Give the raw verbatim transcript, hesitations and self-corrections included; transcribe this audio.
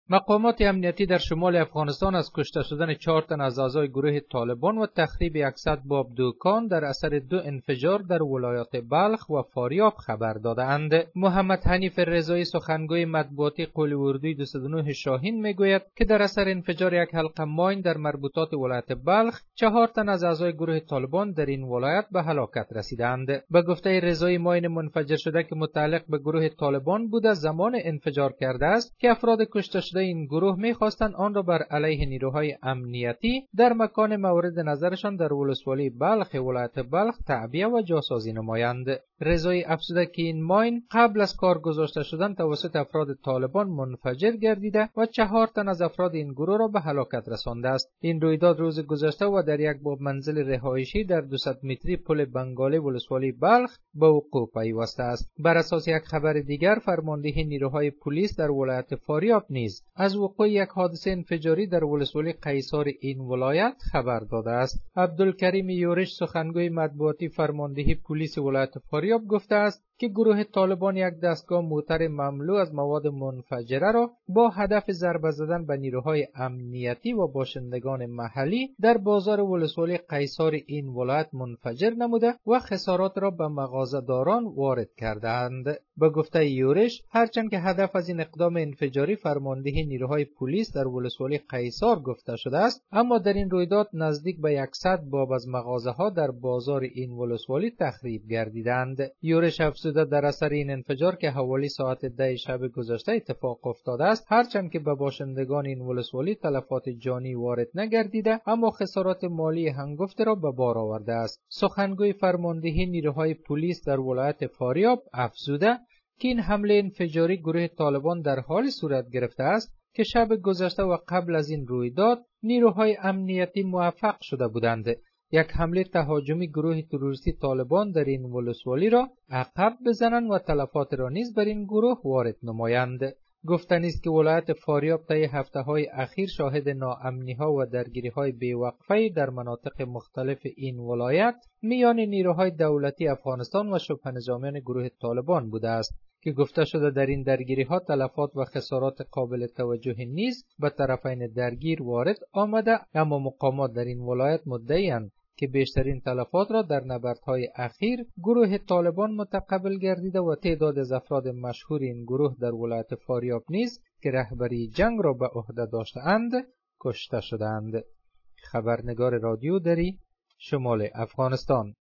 مقامات امنیتی در شمال افغانستان از کشته شدن چهار تن از اعضای گروه طالبان و تخریب صد باب دکان در اثر دو انفجار در ولایات بلخ و فاریاب خبر دادند. محمد حنیف رضایی سخنگوی مطبوعاتی قول اردوی دویست و نه شاهین میگوید که در اثر انفجار یک حلقه ماین در مربوطات ولایت بلخ چهار تن از اعضای گروه طالبان در این ولایت به هلاکت رسیدند. به گفته رضایی ماین منفجر شده که متعلق به گروه طالبان بوده زمان انفجار کرده است که افراد کشته شده این گروه می‌خواستند آن را بر علیه نیروهای امنیتی در مکان مورد نظرشان در ولسوالی بلخ ولایت بلخ تعبیه و جاسازی نمایند. رضایی افزوده که این ماین قبل از کار گذاشته شدن توسط افراد طالبان منفجر گردیده و چهار تن از افراد این گروه را به هلاکت رسانده است. این رویداد روز گذشته و در یک باب منزل رهایشی در دویست متری پل بنگالی ولسوالی بلخ به وقوع پیوسته است. بر اساس یک خبر دیگر فرماندهی نیروهای پلیس در ولایت فاریاب نیز از وقوع یک حادثه انفجاری در ولسوالی قیصار این ولایت خبر داده است. عبدالکریم یورش سخنگوی مطبوعاتی فرماندهی پلیس ولایت فاریاب گفته است که گروه طالبان یک دستگاه موتر مملو از مواد منفجره را با هدف ضربه زدن به نیروهای امنیتی و باشندگان محلی در بازار ولسوالی قیصار این ولایت منفجر نموده و خسارات را به مغازه‌داران وارد کردند. به گفته یورش هرچند که هدف از این اقدام انفجاری فرماندهی نیروهای پلیس در ولسوالی قیصار گفته شده است، اما در این رویداد نزدیک به صد باب از مغازه‌ها در بازار این ولسوالی تخریب گردیدند. یورش افزوده در اثر این انفجار که حوالی ساعت ده شب گذشته اتفاق افتاده است، هرچند که به باشندگان این ولسوالی تلفات جانی وارد نگردیده اما خسارات مالی هنگفت را به بار آورده است. سخنگوی فرماندهی نیروهای پلیس در ولایت فاریاب افزوده که این حمله انفجاری گروه طالبان در حال صورت گرفته است که شب گذشته و قبل از این رویداد نیروهای امنیتی موفق شده بودند یک حمله تهاجمی گروه تروریستی طالبان در این ولسوالی را عقب بزنند و تلفات را نیز بر این گروه وارد نمایند. گفتنی است که ولایت فاریاب طی هفته‌های اخیر شاهد ناامنی‌ها و درگیری‌های بی‌وقفه در مناطق مختلف این ولایت میان نیروهای دولتی افغانستان و شبه نظامیان گروه طالبان بوده است که گفته شده در این درگیری‌ها تلفات و خسارات قابل توجهی نیز به طرفین درگیر وارد آمده، اما مقامات در این ولایت مدعی‌اند که بیشترین تلفات را در نبردهای اخیر گروه طالبان متقبل گردیده و تعداد از افراد مشهور این گروه در ولایت فاریاب نیز که رهبری جنگ را به عهده داشته‌اند کشته شدند. خبرنگار رادیو دری شمال افغانستان.